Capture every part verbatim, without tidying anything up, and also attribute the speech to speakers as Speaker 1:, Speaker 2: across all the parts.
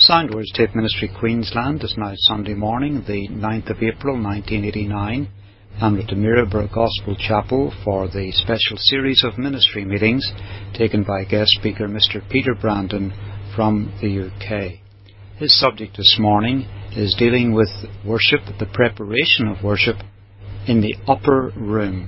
Speaker 1: Soundwords Tape Ministry Queensland is now Sunday morning, the ninth of April nineteen eighty-nine, and at the Miraborough Gospel Chapel for the special series of ministry meetings taken by guest speaker Mister Peter Brandon from the U K. His subject this morning is dealing with worship, the preparation of worship in the upper room.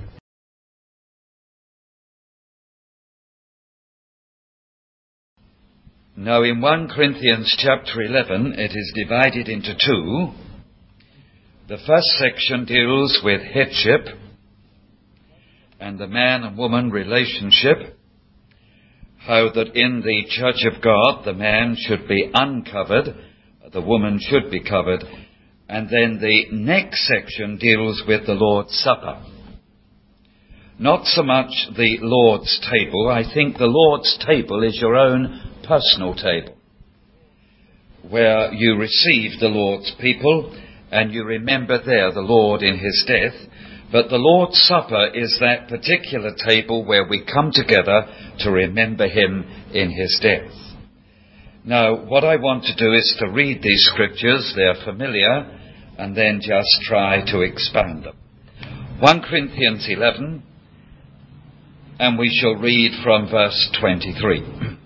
Speaker 2: Now in First Corinthians chapter eleven it is divided into two. The first section deals with headship and the man and woman relationship, how that in the church of God the man should be uncovered, the woman should be covered, and then the next section deals with the Lord's Supper. Not so much the Lord's table. I think the Lord's table is your own personal table, where you receive the Lord's people and you remember there the Lord in his death. But the Lord's Supper is that particular table where we come together to remember him in his death. Now, what I want to do is to read these scriptures. They're familiar, and then just try to expand them. First Corinthians eleven, and we shall read from verse twenty-three.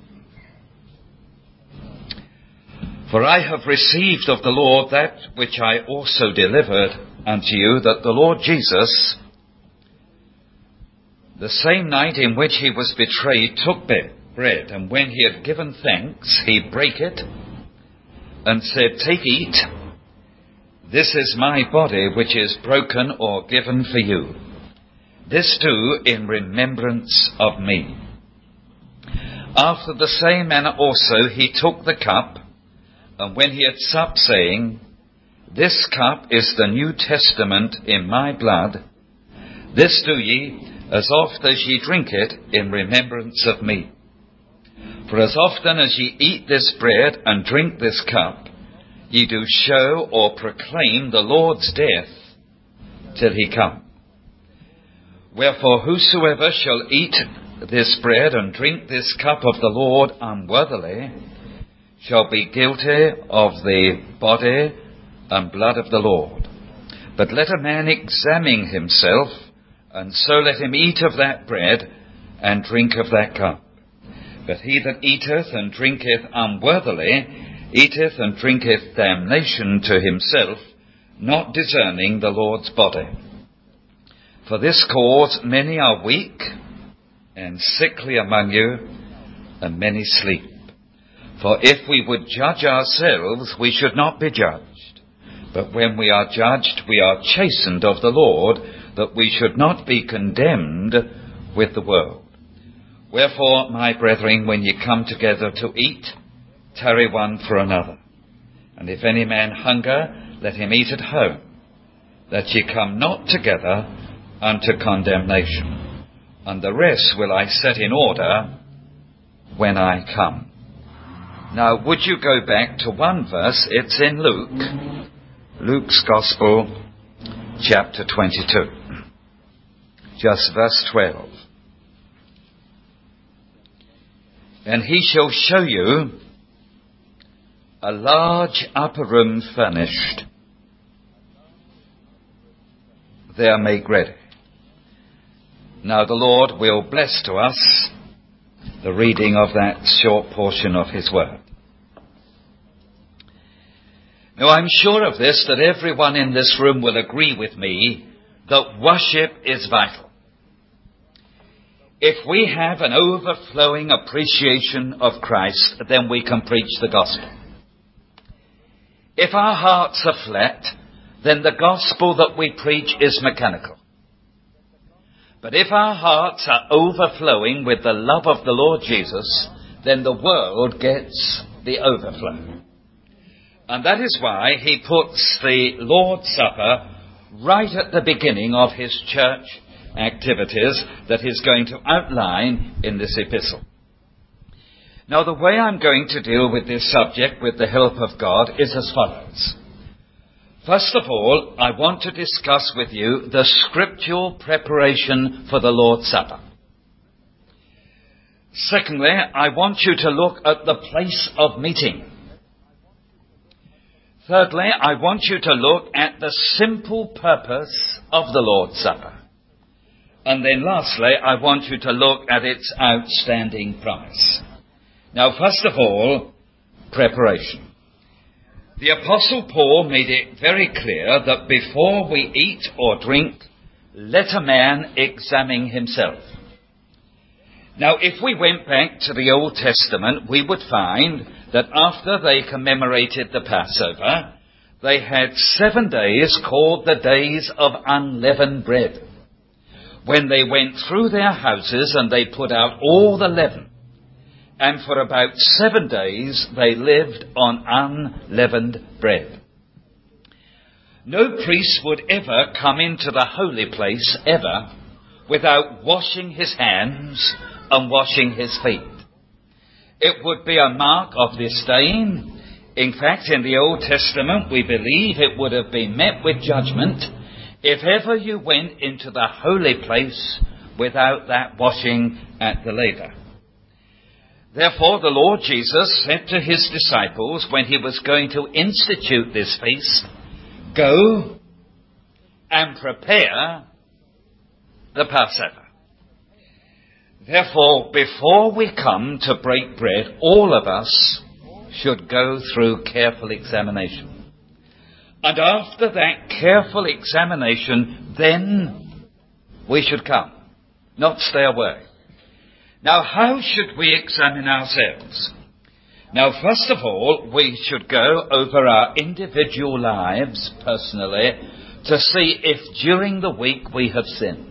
Speaker 2: For I have received of the Lord that which I also delivered unto you, that the Lord Jesus, the same night in which he was betrayed, took bread, and when he had given thanks, he brake it, and said, Take, eat, this is my body, which is broken or given for you. This do in remembrance of me. After the same manner also he took the cup, and when he had supped, saying, This cup is the New Testament in my blood. This do ye, as oft as ye drink it, in remembrance of me. For as often as ye eat this bread and drink this cup, ye do show or proclaim the Lord's death till he come. Wherefore whosoever shall eat this bread and drink this cup of the Lord unworthily shall be guilty of the body and blood of the Lord. But let a man examine himself, and so let him eat of that bread and drink of that cup. But he that eateth and drinketh unworthily eateth and drinketh damnation to himself, not discerning the Lord's body. For this cause many are weak and sickly among you, and many sleep. For if we would judge ourselves, we should not be judged. But when we are judged, we are chastened of the Lord, that we should not be condemned with the world. Wherefore, my brethren, when ye come together to eat, tarry one for another. And if any man hunger, let him eat at home, that ye come not together unto condemnation. And the rest will I set in order when I come. Now, would you go back to one verse? It's in Luke, Luke's Gospel, chapter twenty-two, just verse twelve. And he shall show you a large upper room furnished, there make ready. Now the Lord will bless to us the reading of that short portion of his word. Now I'm sure of this, that everyone in this room will agree with me that worship is vital. If we have an overflowing appreciation of Christ, then we can preach the gospel. If our hearts are flat, then the gospel that we preach is mechanical. But if our hearts are overflowing with the love of the Lord Jesus, then the world gets the overflow. And that is why he puts the Lord's Supper right at the beginning of his church activities that he's going to outline in this epistle. Now, the way I'm going to deal with this subject with the help of God is as follows. First of all, I want to discuss with you the scriptural preparation for the Lord's Supper. Secondly, I want you to look at the place of meeting. Thirdly, I want you to look at the simple purpose of the Lord's Supper. And then lastly, I want you to look at its outstanding promise. Now, first of all, preparation. The Apostle Paul made it very clear that before we eat or drink, let a man examine himself. Now, if we went back to the Old Testament, we would find that after they commemorated the Passover, they had seven days called the days of unleavened bread, when they went through their houses and they put out all the leaven. And for about seven days they lived on unleavened bread. No priest would ever come into the holy place, ever, without washing his hands and washing his feet. It would be a mark of disdain. In fact, in the Old Testament, we believe it would have been met with judgment if ever you went into the holy place without that washing at the laver. Therefore, the Lord Jesus said to his disciples when he was going to institute this feast, "Go and prepare the Passover." Therefore, before we come to break bread, all of us should go through careful examination. And after that careful examination, then we should come, not stay away. Now, how should we examine ourselves? Now, first of all, we should go over our individual lives personally to see if during the week we have sinned.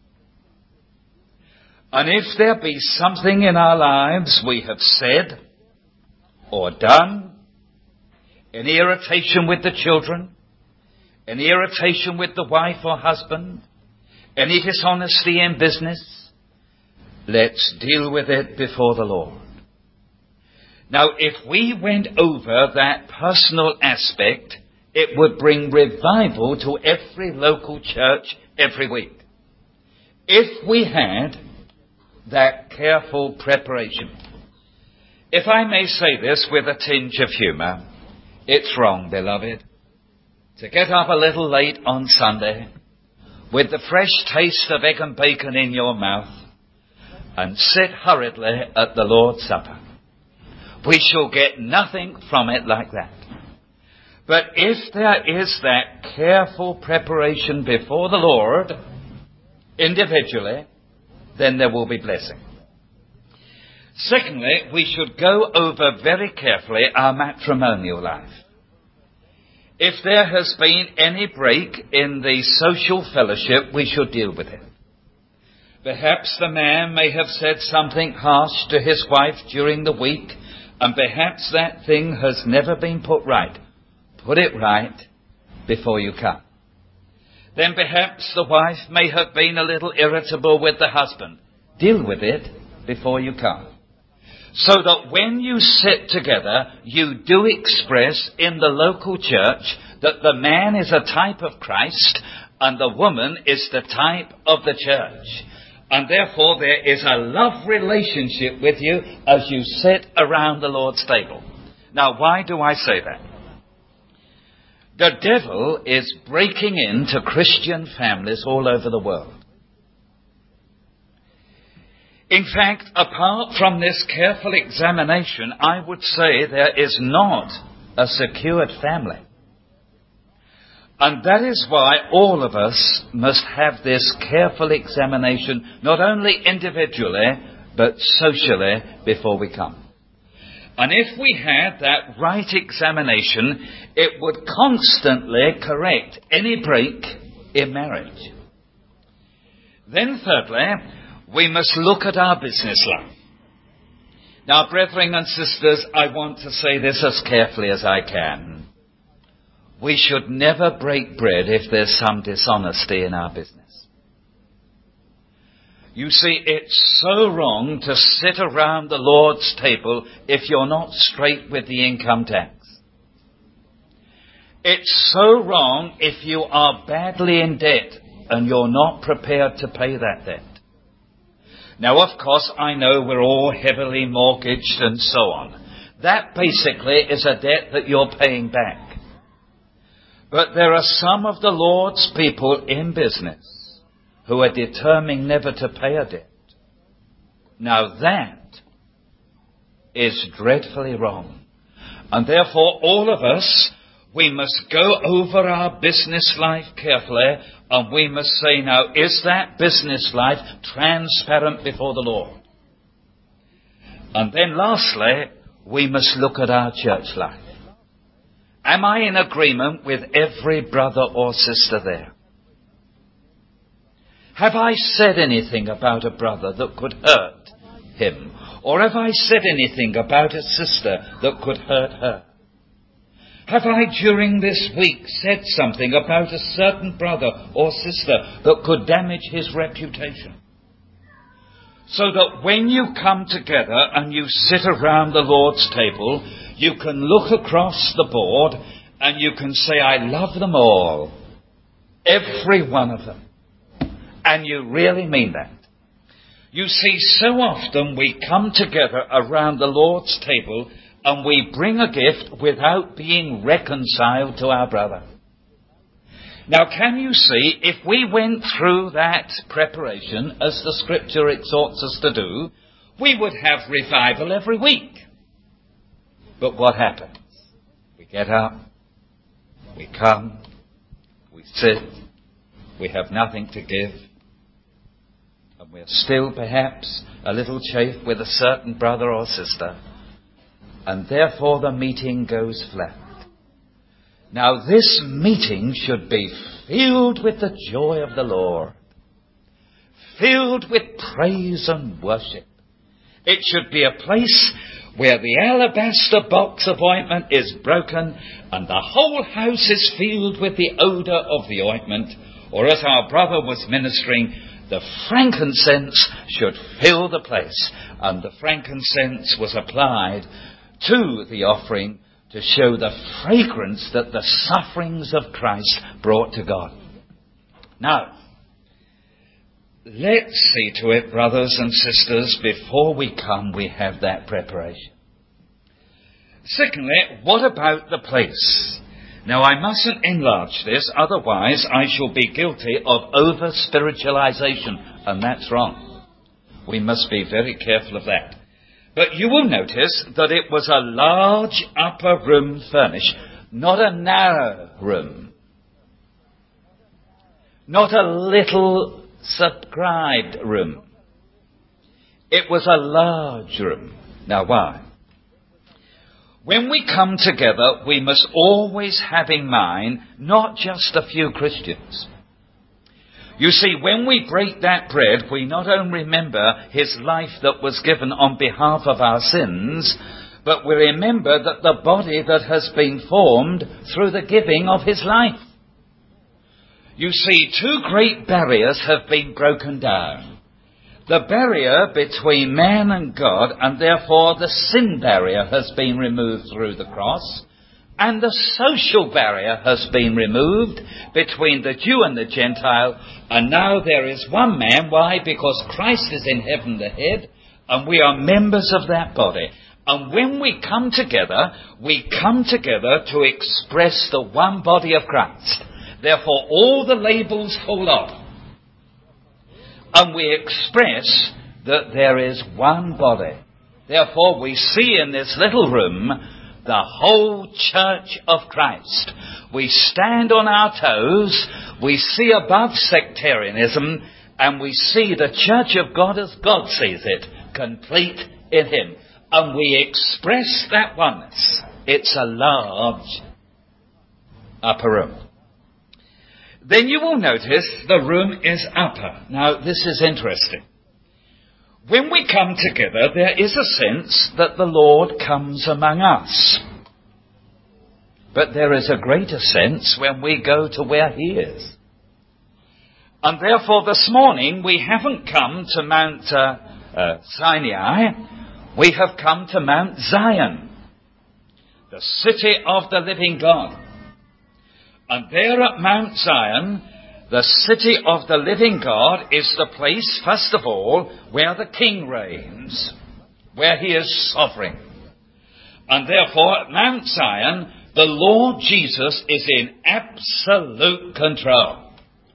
Speaker 2: And if there be something in our lives we have said or done, any irritation with the children, any irritation with the wife or husband, any dishonesty in business, let's deal with it before the Lord. Now, if we went over that personal aspect, it would bring revival to every local church every week. If we had that careful preparation. If I may say this with a tinge of humour, it's wrong, beloved, to get up a little late on Sunday with the fresh taste of egg and bacon in your mouth and sit hurriedly at the Lord's Supper. We shall get nothing from it like that. But if there is that careful preparation before the Lord, individually, then there will be blessing. Secondly, we should go over very carefully our matrimonial life. If there has been any break in the social fellowship, we should deal with it. Perhaps the man may have said something harsh to his wife during the week, and perhaps that thing has never been put right. Put it right before you come. Then perhaps the wife may have been a little irritable with the husband. Deal with it before you come. So that when you sit together, you do express in the local church that the man is a type of Christ and the woman is the type of the church. And therefore there is a love relationship with you as you sit around the Lord's table. Now, why do I say that? The devil is breaking into Christian families all over the world. In fact, apart from this careful examination, I would say there is not a secured family. And that is why all of us must have this careful examination, not only individually, but socially, before we come. And if we had that right examination, it would constantly correct any break in marriage. Then thirdly, we must look at our business life. Now, brethren and sisters, I want to say this as carefully as I can. We should never break bread if there's some dishonesty in our business. You see, it's so wrong to sit around the Lord's table if you're not straight with the income tax. It's so wrong if you are badly in debt and you're not prepared to pay that debt. Now, of course, I know we're all heavily mortgaged and so on. That basically is a debt that you're paying back. But there are some of the Lord's people in business who are determined never to pay a debt. Now that is dreadfully wrong. And therefore all of us, we must go over our business life carefully, and we must say, now, is that business life transparent before the Lord? And then lastly, we must look at our church life. Am I in agreement with every brother or sister there? Have I said anything about a brother that could hurt him? Or have I said anything about a sister that could hurt her? Have I during this week said something about a certain brother or sister that could damage his reputation? So that when you come together and you sit around the Lord's table, you can look across the board and you can say, I love them all. Every one of them. And you really mean that. You see, so often we come together around the Lord's table and we bring a gift without being reconciled to our brother. Now, can you see, if we went through that preparation, as the Scripture exhorts us to do, we would have revival every week. But what happens? We get up, we come, we sit, we have nothing to give, and we're still perhaps a little chafe with a certain brother or sister, and therefore the meeting goes flat. Now this meeting should be filled with the joy of the Lord, filled with praise and worship. It should be a place where the alabaster box of ointment is broken and the whole house is filled with the odour of the ointment. Or as our brother was ministering, the frankincense should fill the place. And the frankincense was applied to the offering to show the fragrance that the sufferings of Christ brought to God. Now, let's see to it, brothers and sisters, before we come, we have that preparation. Secondly, what about the place? Now, I mustn't enlarge this, otherwise I shall be guilty of over-spiritualization, and that's wrong. We must be very careful of that. But you will notice that it was a large upper room furnished, not a narrow room, not a little subscribed room. It was a large room. Now why? When we come together, we must always have in mind not just a few Christians. You see, when we break that bread, we not only remember his life that was given on behalf of our sins, but we remember that the body that has been formed through the giving of his life. You see, two great barriers have been broken down. The barrier between man and God, and therefore the sin barrier has been removed through the cross. And the social barrier has been removed between the Jew and the Gentile. And now there is one man. Why? Because Christ is in heaven the head, and we are members of that body. And when we come together, we come together to express the one body of Christ. Therefore, all the labels fall off. And we express that there is one body. Therefore, we see in this little room the whole church of Christ. We stand on our toes, we see above sectarianism, and we see the church of God as God sees it, complete in him. And we express that oneness. It's a large upper room. Then you will notice the room is upper. Now, this is interesting. When we come together, there is a sense that the Lord comes among us. But there is a greater sense when we go to where he is. And therefore this morning we haven't come to Mount uh, uh, Sinai. We have come to Mount Zion, the city of the living God. And there at Mount Zion, the city of the living God is the place, first of all, where the King reigns, where he is sovereign. And therefore at Mount Zion, The Lord Jesus is in absolute control.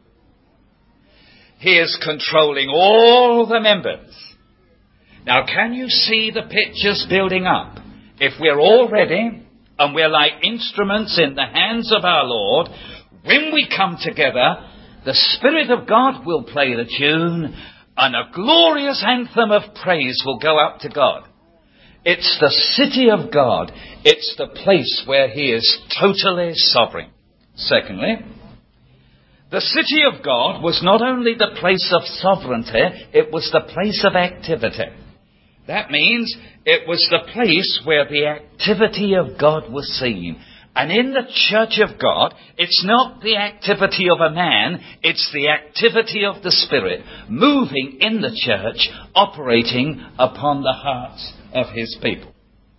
Speaker 2: He is controlling all the members. Now, can you see the pictures building up? If we're all ready and we're like instruments in the hands of our Lord, when we come together, the Spirit of God will play the tune and a glorious anthem of praise will go up to God. It's the city of God. It's the place where He is totally sovereign. Secondly, the city of God was not only the place of sovereignty, it was the place of activity. That means it was the place where the activity of God was seen. And in the church of God, it's not the activity of a man, it's the activity of the Spirit moving in the church, operating upon the hearts of His people.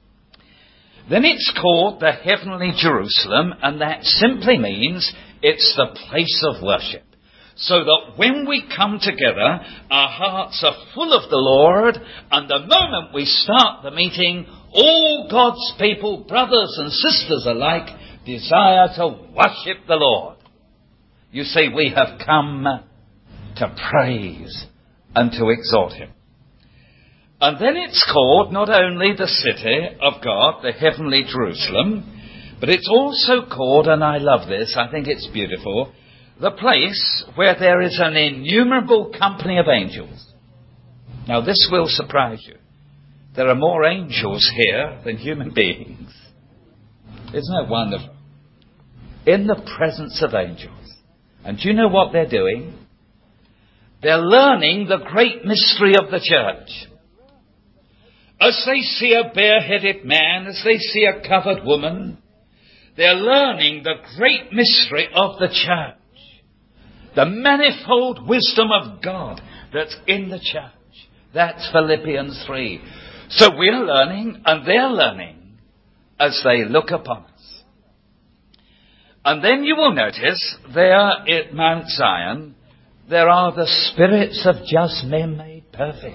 Speaker 2: Then it's called the heavenly Jerusalem, and that simply means it's the place of worship. So that when we come together, our hearts are full of the Lord, and the moment we start the meeting, all God's people, brothers and sisters alike, desire to worship the Lord. You see, we have come to praise and to exalt Him. And then it's called not only the city of God, the heavenly Jerusalem, but it's also called, and I love this, I think it's beautiful, the place where there is an innumerable company of angels. Now this will surprise you. There are more angels here than human beings. Isn't that wonderful? In the presence of angels. And do you know what they're doing? They're learning the great mystery of the church. As they see a bareheaded man, as they see a covered woman, they're learning the great mystery of the church. The manifold wisdom of God that's in the church. That's Philippians three. So we're learning and they're learning as they look upon us. And then you will notice there at Mount Zion, there are the spirits of just men made perfect.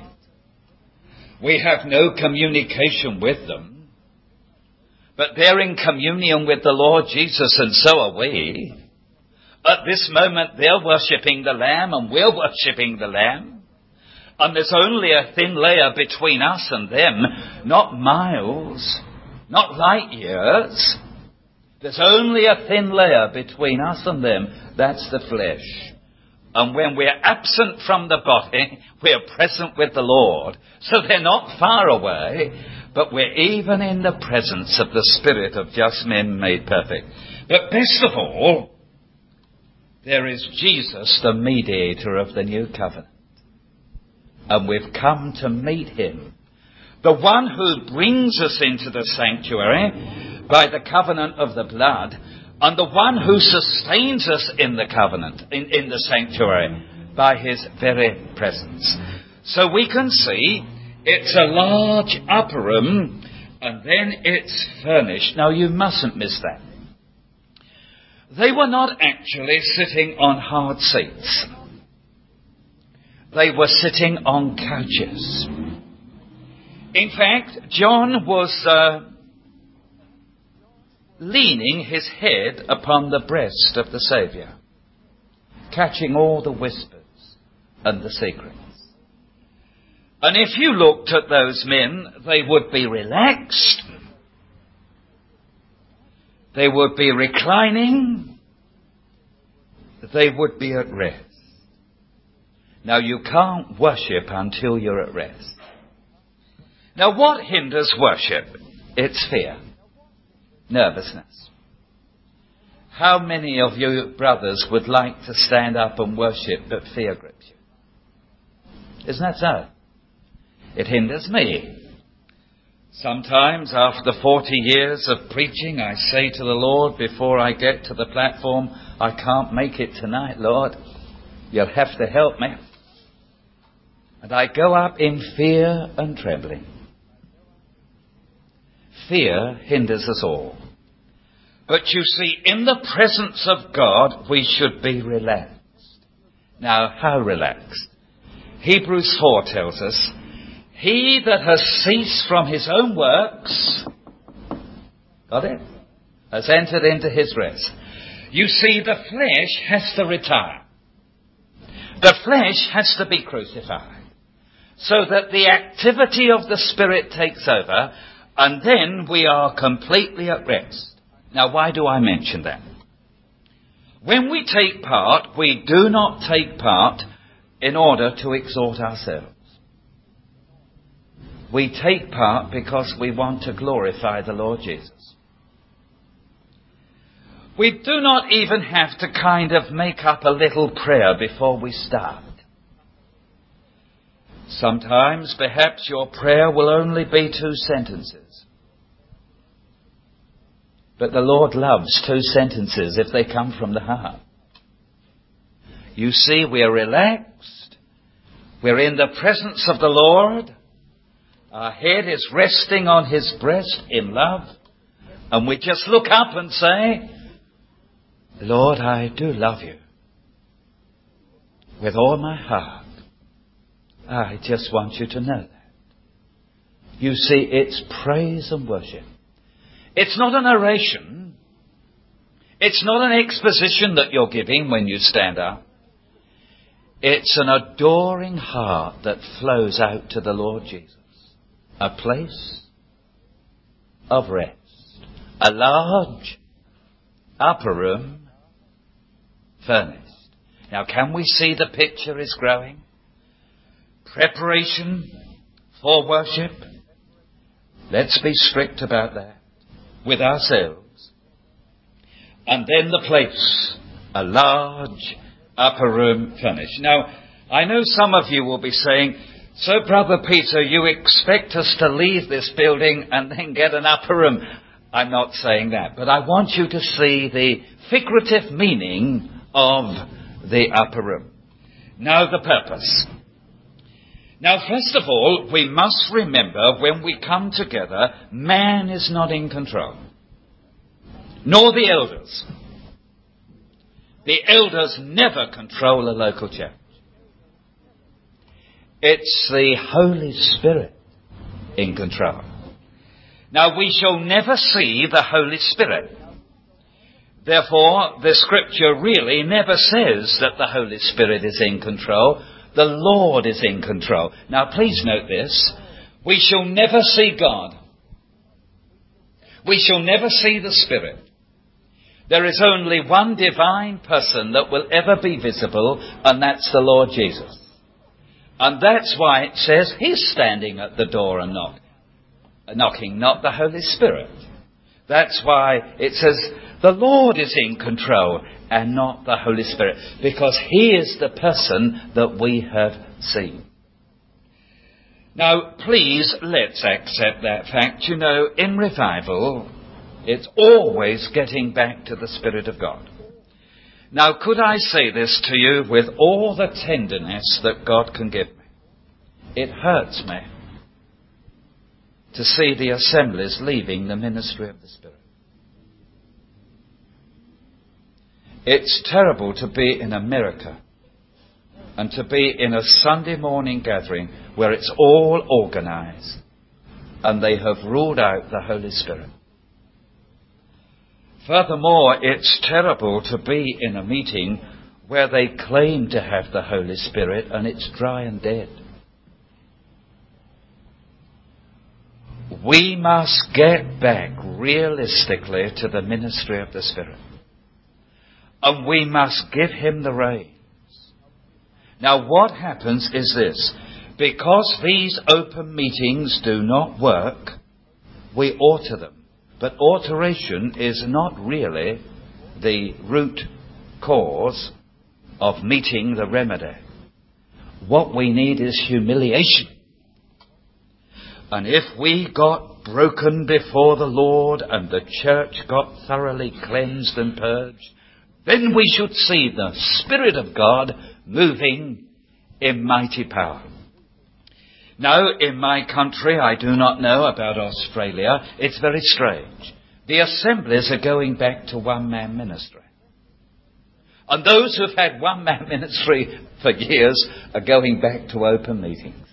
Speaker 2: We have no communication with them, but they're in communion with the Lord Jesus, and so are we. At this moment, they're worshipping the Lamb and we're worshipping the Lamb. And there's only a thin layer between us and them, not miles, not light years. There's only a thin layer between us and them. That's the flesh. And when we're absent from the body, we're present with the Lord. So they're not far away, but we're even in the presence of the Spirit of just men made perfect. But best of all, there is Jesus, the mediator of the new covenant. And we've come to meet Him. The one who brings us into the sanctuary by the covenant of the blood, and the one who sustains us in the covenant, in, in the sanctuary, by His very presence. So we can see it's a large upper room, and then it's furnished. Now you mustn't miss that. They were not actually sitting on hard seats. They were sitting on couches. In fact, John was uh, leaning his head upon the breast of the Saviour, catching all the whispers and the secrets. And if you looked at those men, they would be relaxed. They would be reclining. They would be at rest. Now, you can't worship until you're at rest. Now, what hinders worship? It's fear. Nervousness. How many of you brothers would like to stand up and worship, but fear grips you? Isn't that so? It hinders me. Sometimes, after forty years of preaching, I say to the Lord before I get to the platform, I can't make it tonight, Lord. You'll have to help me. And I go up in fear and trembling. Fear hinders us all. But you see, in the presence of God, we should be relaxed. Now, how relaxed? Hebrews four tells us, he that has ceased from his own works, got it? has entered into his rest. You see, the flesh has to retire. The flesh has to be crucified so that the activity of the Spirit takes over, and then we are completely at rest. Now, why do I mention that? When we take part, we do not take part in order to exhort ourselves. We take part because we want to glorify the Lord Jesus. We do not even have to kind of make up a little prayer before we start. Sometimes, perhaps, your prayer will only be two sentences. But the Lord loves two sentences if they come from the heart. You see, we're relaxed. We're in the presence of the Lord. Our head is resting on his breast in love. And we just look up and say, Lord, I do love you. With all my heart. I just want you to know that. You see, it's praise and worship. It's not an oration. It's not an exposition that you're giving when you stand up. It's an adoring heart that flows out to the Lord Jesus. A place of rest. A large upper room furnished. Now, can we see the picture is growing? Preparation for worship. Let's be strict about that with ourselves. And then the place, a large upper room furnished. Now, I know some of you will be saying, so Brother Peter, you expect us to leave this building and then get an upper room. I'm not saying that, but I want you to see the figurative meaning of the upper room. Now, the purpose. Now, first of all, we must remember when we come together, man is not in control. Nor the elders. The elders never control a local church. It's the Holy Spirit in control. Now, we shall never see the Holy Spirit. Therefore, the Scripture really never says that the Holy Spirit is in control. The Lord is in control. Now, please note this. We shall never see God. We shall never see the Spirit. There is only one divine person that will ever be visible, and that's the Lord Jesus. And that's why it says he's standing at the door and knock, knocking, not the Holy Spirit. That's why it says the Lord is in control and not the Holy Spirit, because he is the person that we have seen. Now, please, let's accept that fact. You know, in revival, it's always getting back to the Spirit of God. Now, could I say this to you with all the tenderness that God can give me? It hurts me to see the assemblies leaving the ministry of the Spirit. It's terrible to be in America and to be in a Sunday morning gathering where it's all organized and they have ruled out the Holy Spirit. Furthermore, it's terrible to be in a meeting where they claim to have the Holy Spirit and it's dry and dead. We must get back realistically to the ministry of the Spirit. And we must give him the reins. Now, what happens is this. Because these open meetings do not work, we alter them. But alteration is not really the root cause of meeting the remedy. What we need is humiliation. And if we got broken before the Lord and the church got thoroughly cleansed and purged, then we should see the Spirit of God moving in mighty power. Now, in my country, I do not know about Australia, it's very strange. The assemblies are going back to one-man ministry. And those who've had one-man ministry for years are going back to open meetings.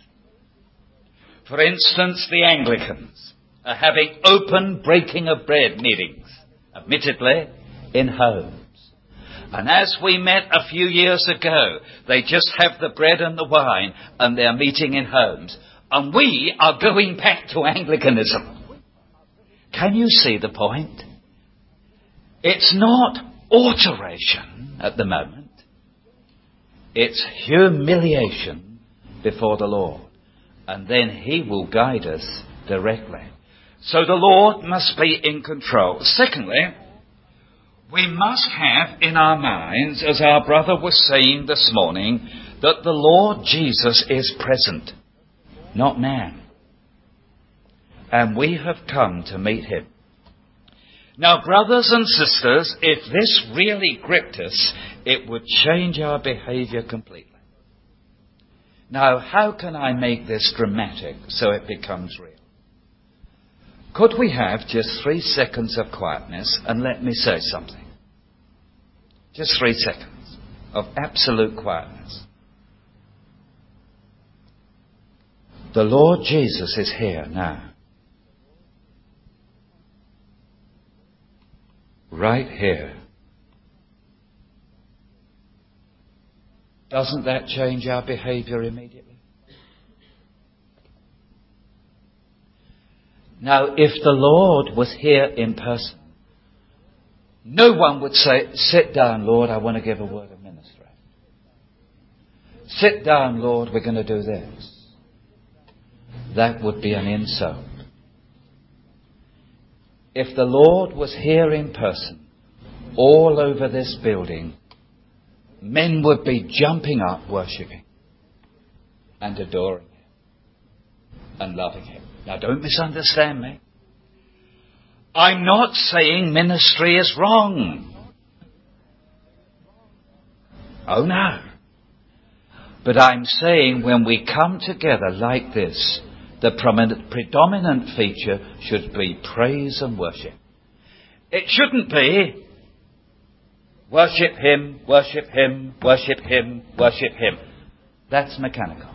Speaker 2: For instance, the Anglicans are having open breaking of bread meetings. admittedly, in homes. And as we met a few years ago, they just have the bread and the wine and they're meeting in homes. And we are going back to Anglicanism. Can you see the point? It's not alteration at the moment. It's humiliation before the Lord. And then He will guide us directly. So the Lord must be in control. Secondly, we must have in our minds, as our brother was saying this morning, that the Lord Jesus is present, not man. And we have come to meet Him. Now, brothers and sisters, if this really gripped us, it would change our behaviour completely. Now, how can I make this dramatic so it becomes real? Could we have just three seconds of quietness and let me say something? Just three seconds of absolute quietness. The Lord Jesus is here now. Right here. Doesn't that change our behaviour immediately? Now, if the Lord was here in person, no one would say, sit down, Lord, I want to give a word of ministry. Sit down, Lord, we're going to do this. That would be an insult. If the Lord was here in person, all over this building, men would be jumping up, worshipping and adoring Him and loving Him. Now, don't misunderstand me. I'm not saying ministry is wrong. Oh no. But I'm saying when we come together like this, the predominant feature should be praise and worship. It shouldn't be worship Him, worship Him, worship Him, worship Him. That's mechanical.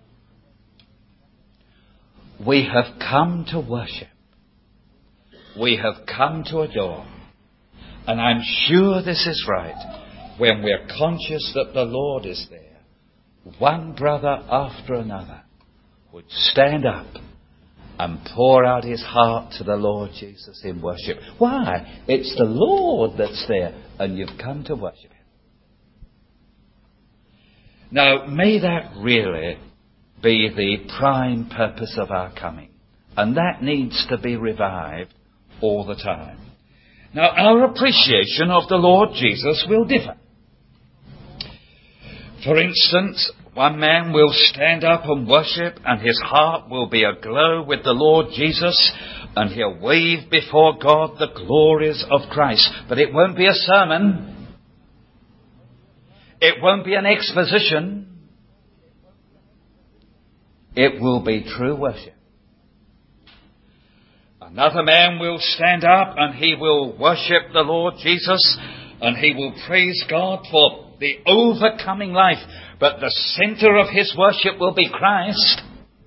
Speaker 2: We have come to worship. We have come to adore. And I'm sure this is right when we're conscious that the Lord is there. One brother after another would stand up and pour out his heart to the Lord Jesus in worship. Why? It's the Lord that's there and you've come to worship Him. Now, may that really be the prime purpose of our coming. And that needs to be revived all the time. Now, our appreciation of the Lord Jesus will differ. For instance, one man will stand up and worship and his heart will be aglow with the Lord Jesus and he'll wave before God the glories of Christ. But it won't be a sermon. It won't be an exposition. It will be true worship. Another man will stand up and he will worship the Lord Jesus and he will praise God for the overcoming life. But the centre of his worship will be Christ.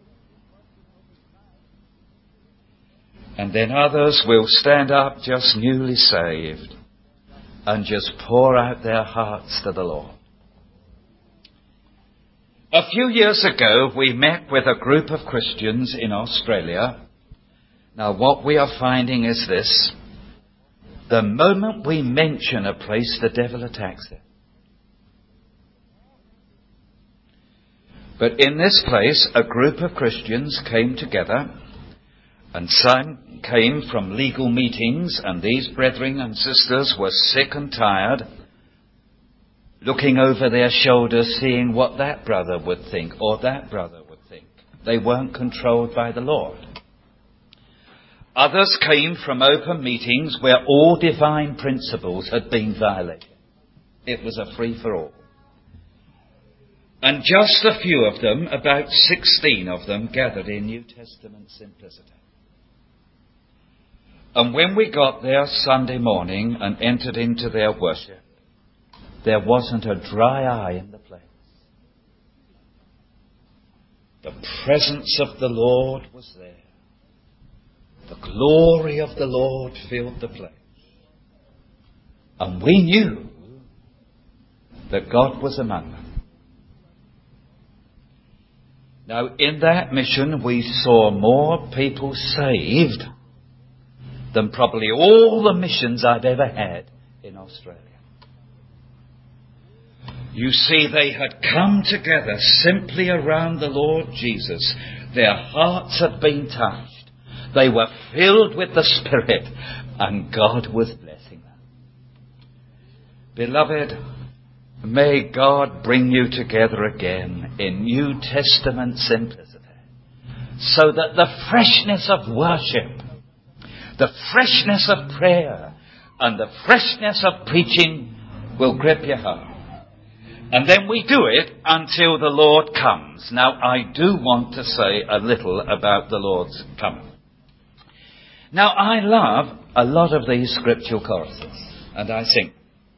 Speaker 2: And then others will stand up just newly saved and just pour out their hearts to the Lord. A few years ago, we met with a group of Christians in Australia. Now, what we are finding is this. The moment we mention a place, the devil attacks it. But in this place, a group of Christians came together, and some came from legal meetings, and these brethren and sisters were sick and tired, looking over their shoulders, seeing what that brother would think or that brother would think. They weren't controlled by the Lord. Others came from open meetings where all divine principles had been violated. It was a free-for-all. And just a few of them, about sixteen of them, gathered in New Testament simplicity. And when we got there Sunday morning and entered into their worship, there wasn't a dry eye in the place. The presence of the Lord was there. The glory of the Lord filled the place. And we knew that God was among them. Now, in that mission, we saw more people saved than probably all the missions I've ever had in Australia. You see, they had come together simply around the Lord Jesus. Their hearts had been touched. They were filled with the Spirit, and God was blessing them. Beloved, may God bring you together again in New Testament simplicity, so that the freshness of worship, the freshness of prayer, and the freshness of preaching will grip your heart. And then we do it until the Lord comes. Now, I do want to say a little about the Lord's coming. Now, I love a lot of these scriptural choruses, and I sing.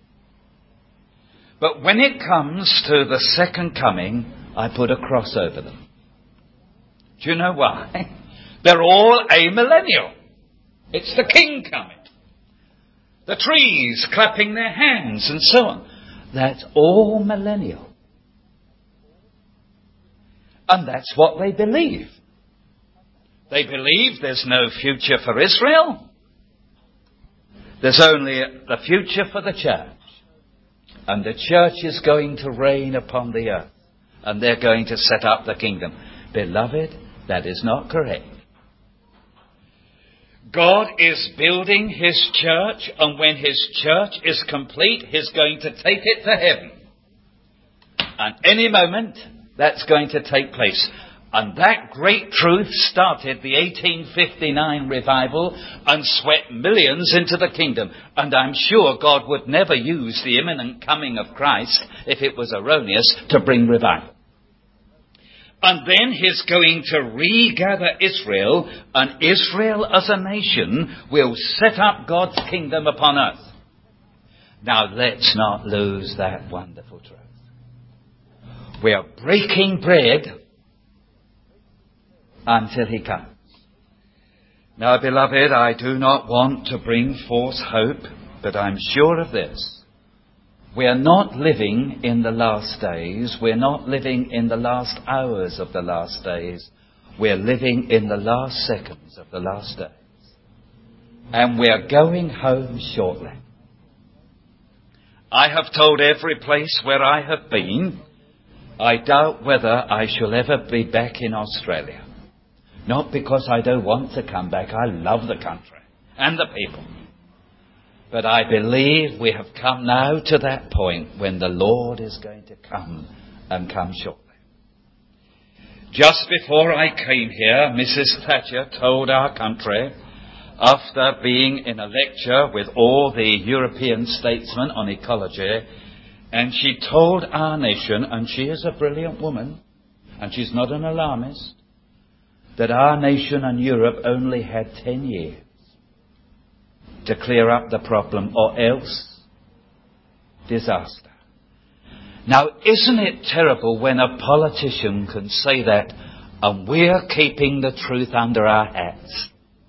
Speaker 2: But when it comes to the second coming, I put a cross over them. Do you know why? They're all amillennial. It's the King coming. The trees clapping their hands and so on. That's all millennial. And that's what they believe. They believe there's no future for Israel. There's only the future for the church. And the church is going to reign upon the earth. And they're going to set up the kingdom. Beloved, that is not correct. God is building his church, and when his church is complete, he's going to take it to heaven. And any moment, that's going to take place. And that great truth started the eighteen fifty-nine revival and swept millions into the kingdom. And I'm sure God would never use the imminent coming of Christ, if it was erroneous, to bring revival. And then he's going to regather Israel, and Israel as a nation will set up God's kingdom upon earth. Now let's not lose that wonderful truth. We are breaking bread until he comes. Now, beloved, I do not want to bring false hope, but I'm sure of this. We are not living in the last days. We're not living in the last hours of the last days. We're living in the last seconds of the last days. And we're going home shortly. I have told every place where I have been, I doubt whether I shall ever be back in Australia. Not because I don't want to come back. I love the country and the people. But I believe we have come now to that point when the Lord is going to come and come shortly. Just before I came here, Missus Thatcher told our country, after being in a lecture with all the European statesmen on ecology, and she told our nation, and she is a brilliant woman, and she's not an alarmist, that our nation and Europe only had ten years to clear up the problem, or else disaster. Now, isn't it terrible when a politician can say that and we're keeping the truth under our hats?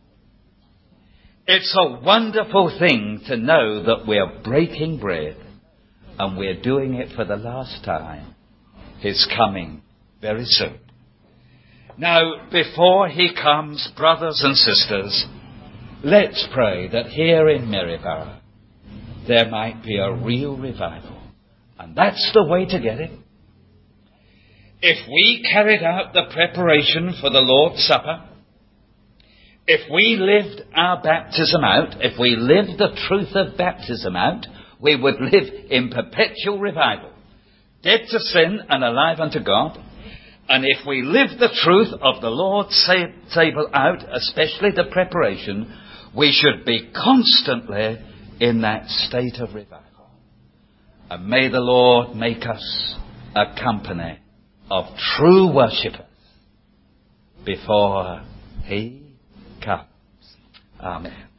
Speaker 2: It's a wonderful thing to know that we're breaking bread and we're doing it for the last time. He's coming very soon. Now, before he comes, brothers and sisters, let's pray that here in Maryborough there might be a real revival. And that's the way to get it. If we carried out the preparation for the Lord's Supper, if we lived our baptism out, if we lived the truth of baptism out, we would live in perpetual revival, dead to sin and alive unto God. And if we live the truth of the Lord's table out, especially the preparation, we should be constantly in that state of revival. And may the Lord make us a company of true worshippers before he comes. Amen.